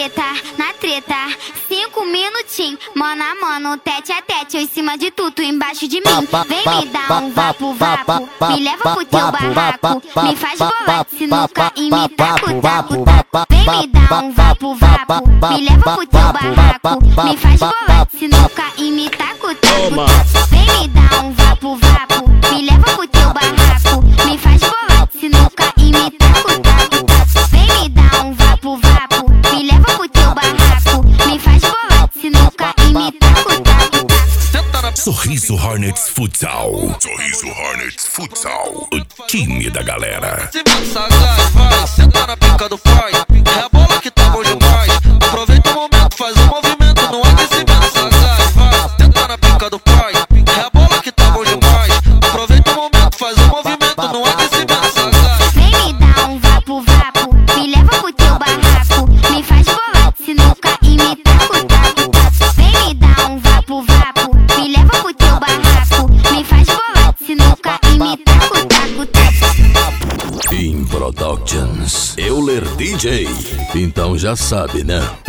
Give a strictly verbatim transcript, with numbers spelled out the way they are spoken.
treta, na treta, cinco minutinhos, mano a mano, tete a tete, eu em cima de tu, tu embaixo de mim. Vem me dar um vapo, vapo, me leva pro teu barraco, me faz bolar de sinuca e me taco, taco, taco. Vem me dar um vapo, vapo, me leva pro teu barraco, me faz bolar de sinuca e me taco, taco, taco. Vem me dar um vapo, vapo, me leva pro teu barraco, me faz bolar de sinuca e me taco, taco, taco. Vem me dar um vapo, vapo, me leva pro teu barraco, me faz bolar de sinuca e me taco, taco, taco. Sorriso Hornets Futsal. Sorriso Hornets Futsal. O time da galera. Se sagaz, vai, senta na pica do pai. É a bola que tá bom demais. Aproveita o momento, faz um movimento no aquecimento. Sagaz, vai, senta na pica do pai. É a bola que tá bom demais. Aproveita o momento, faz um movimento no aquecimento. Sagaz. Vem me dar um vapo, vapo, me leva pro teu barraco, me faz bolar de sinuca e me taco, taco, taco. Vem me dar um vapo, vapo, me leva pro teu barraco, me faz bolar de sinuca e me taco, taco, taco. In Productions. Euler D J. Então já sabe, né?